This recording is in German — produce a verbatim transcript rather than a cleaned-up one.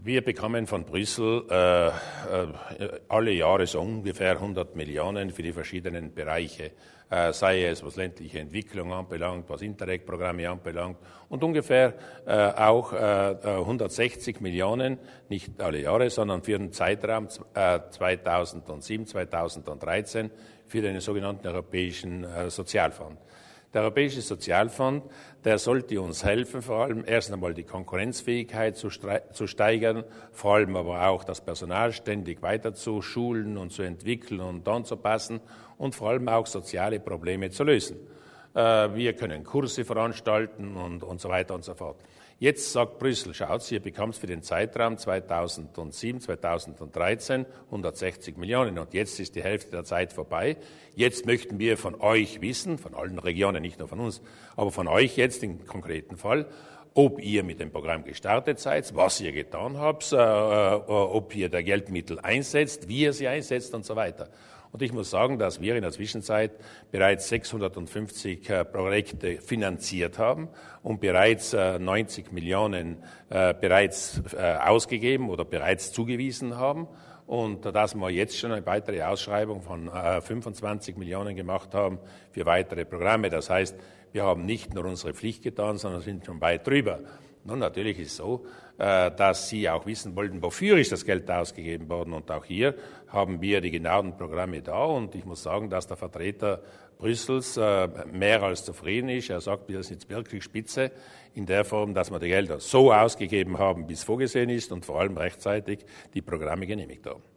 Wir bekommen von Brüssel äh, äh, alle Jahre so ungefähr hundert Millionen für die verschiedenen Bereiche, äh, sei es was ländliche Entwicklung anbelangt, was Interreg-Programme anbelangt und ungefähr äh, auch äh, hundertsechzig Millionen, nicht alle Jahre, sondern für den Zeitraum äh, zweitausendsieben, zweitausenddreizehn für den sogenannten Europäischen äh, Sozialfonds. Der Europäische Sozialfonds, der sollte uns helfen, vor allem erst einmal die Konkurrenzfähigkeit zu, zu steigern, vor allem aber auch das Personal ständig weiter zu schulen und zu entwickeln und anzupassen und vor allem auch soziale Probleme zu lösen. Wir können Kurse veranstalten und, und so weiter und so fort. Jetzt sagt Brüssel, schaut, ihr bekommt für den Zeitraum zweitausendsieben, zweitausenddreizehn hundertsechzig Millionen und jetzt ist die Hälfte der Zeit vorbei. Jetzt möchten wir von euch wissen, von allen Regionen, nicht nur von uns, aber von euch jetzt im konkreten Fall, ob ihr mit dem Programm gestartet seid, was ihr getan habt, äh, äh, ob ihr da Geldmittel einsetzt, wie ihr sie einsetzt und so weiter. Und ich muss sagen, dass wir in der Zwischenzeit bereits sechshundertfünfzig äh, Projekte finanziert haben und bereits äh, neunzig Millionen äh, bereits äh, ausgegeben oder bereits zugewiesen haben. Und dass wir jetzt schon eine weitere Ausschreibung von äh, fünfundzwanzig Millionen gemacht haben für weitere Programme. Das heißt, wir haben nicht nur unsere Pflicht getan, sondern sind schon weit drüber. Nun, natürlich ist es so, dass Sie auch wissen wollten, wofür ist das Geld ausgegeben worden. Und auch hier haben wir die genauen Programme da. Und ich muss sagen, dass der Vertreter Brüssels mehr als zufrieden ist. Er sagt, wir sind jetzt wirklich spitze in der Form, dass wir die Gelder so ausgegeben haben, wie es vorgesehen ist und vor allem rechtzeitig die Programme genehmigt haben.